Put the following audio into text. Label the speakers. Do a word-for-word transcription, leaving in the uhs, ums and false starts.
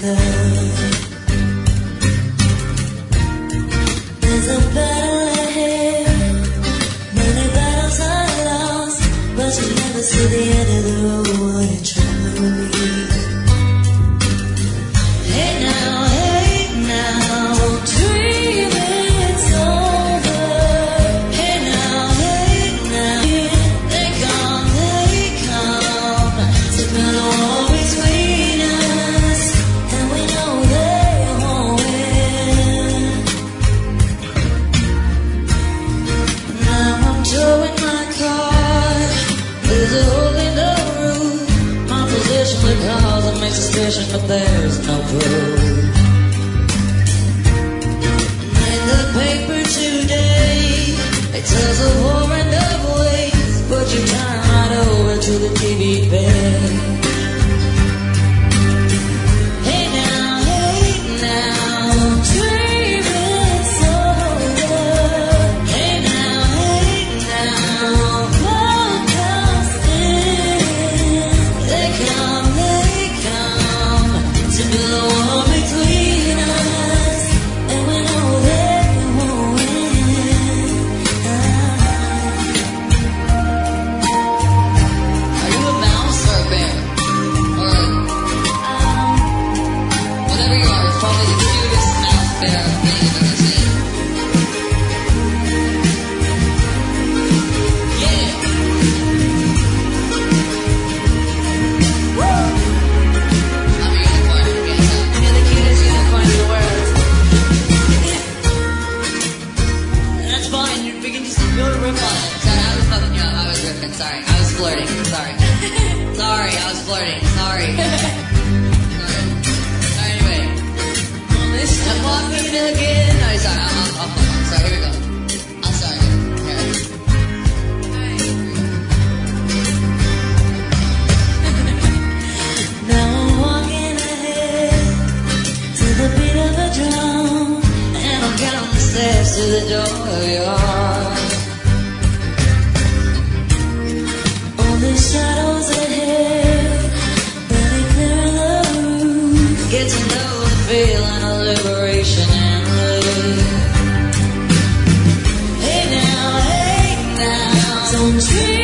Speaker 1: could. There's a battle ahead, many battles are lost, but you never see the end of the road when you travel with me. Hey now, hey now, dream it's over. Hey now, hey now, they come, they come to build a wall between us, and we know they won't win. Now I'm towing my car, there's a hole in the roof. My position with cars that makes suspicion, but there's no proof. In the paper today, it tells of war and of ways, but you turn right over to the T V page. Hey now, hey now, dream it's over. Hey now, hey now, love comes in. They come, they come to build a wall between us, and we know they won't win.
Speaker 2: Are you a mouse or a bear? Or a, whatever you are, it's probably the cutest mouse bear thing you've ever seen. Yeah! I'm a unicorn, yes, I'm-
Speaker 1: You're the cutest unicorn in the world.
Speaker 2: That's fine, you- we can just build a riff on it. Sorry, I was fucking you up, I was riffing, sorry. I was flirting, sorry. Sorry, I was flirting, sorry. Sorry. Sorry, anyway. I'm walking again. No, sorry, I'll, I'll, I'll, I'll, sorry, here we go. I'll start again. Here.
Speaker 1: Now I'm walking ahead to the beat of a drum, and I'm counting the steps to the door of your heart. All the shadows ahead, barely clearing the room. Get to know the feeling of liberation and relief. Hey now, hey now, don't dream.